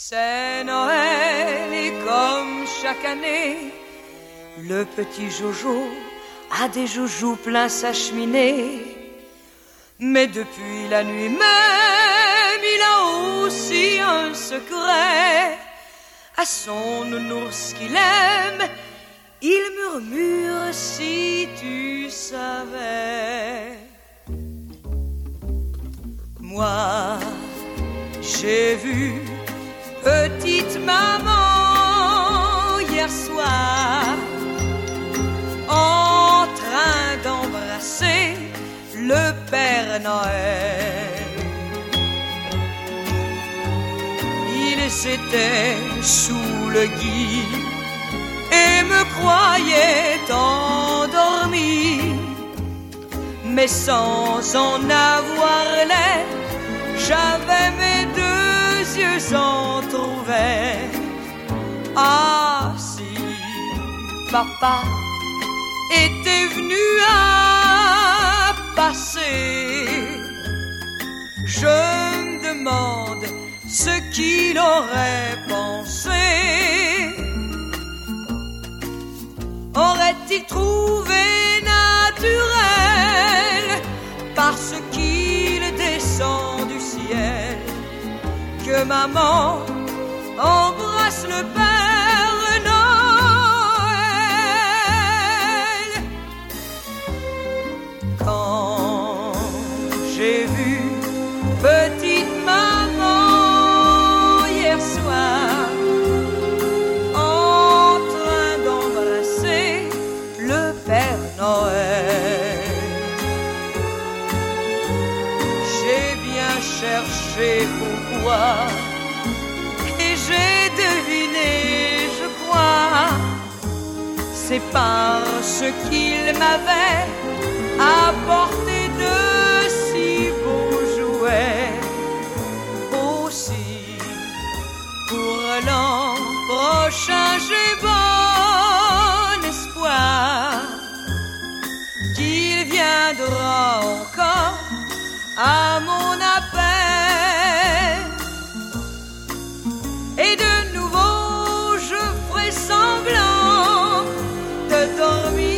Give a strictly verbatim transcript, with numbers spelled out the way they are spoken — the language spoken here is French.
C'est Noël et comme chaque année, le petit Jojo a des joujoux plein sa cheminée. Mais depuis la nuit même, il a aussi un secret. À son nounours qu'il aime, il murmure si tu savais. Moi, j'ai vu petite maman hier soir en train d'embrasser le Père Noël. Ils étaient sous le gui et me croyaient endormi, mais sans en avoir l'air, j'avais mes deux yeux entr'ouverts. Ah, si papa était venu à passer, je me demande ce qu'il aurait pensé. Aurait-il trouvé naturel, parce qu'il descend du ciel, que maman embrasse le Père Noël? Quand j'ai vu petite maman hier soir en train d'embrasser le Père Noël, j'ai bien cherché pourquoi et j'ai deviné, je crois, c'est parce qu'il m'avait apporté de si beaux jouets. Aussi, pour l'an prochain, j'ai bon espoir qu'il viendra encore à mon appel. Et de nouveau, je ferai semblant de dormir